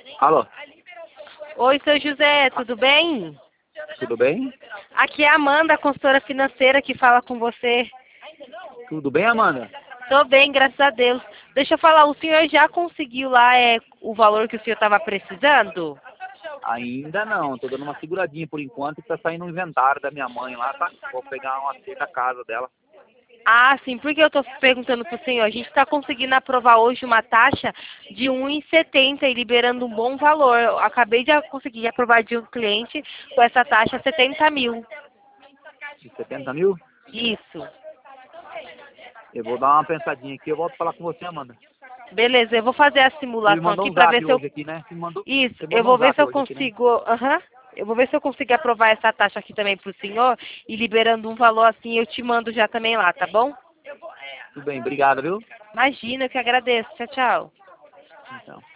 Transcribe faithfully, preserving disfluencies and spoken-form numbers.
Alô, Oi, seu José, tudo bem? tudo bem? Aqui é a Amanda, a consultora financeira, que fala com você. Tudo bem, Amanda? Tô bem, graças a Deus. Deixa eu falar, o senhor já conseguiu lá é, o valor que o senhor estava precisando? Ainda não, tô dando uma seguradinha por enquanto, que tá saindo um inventário da minha mãe lá, tá? Vou pegar uma cesta da casa dela. Ah, sim, por que eu estou perguntando para o senhor? A gente está conseguindo aprovar hoje uma taxa de um vírgula setenta e liberando um bom valor. Eu acabei de conseguir aprovar de um cliente com essa taxa setenta mil. De setenta mil? Isso. Eu vou dar uma pensadinha aqui, eu volto a falar com você, Amanda. Beleza, eu vou fazer a Você me simulação mandou aqui um para zap ver se eu... hoje aqui, né? Você me mandou, Isso, você eu mandou um vou ver se zap eu hoje aqui, né? consigo... Aham. Eu vou ver se eu consigo aprovar essa taxa aqui também para o senhor e liberando um valor assim, eu te mando já também lá, tá bom? Tudo bem, obrigado, viu? Imagina, eu que agradeço. Tchau, tchau. Então.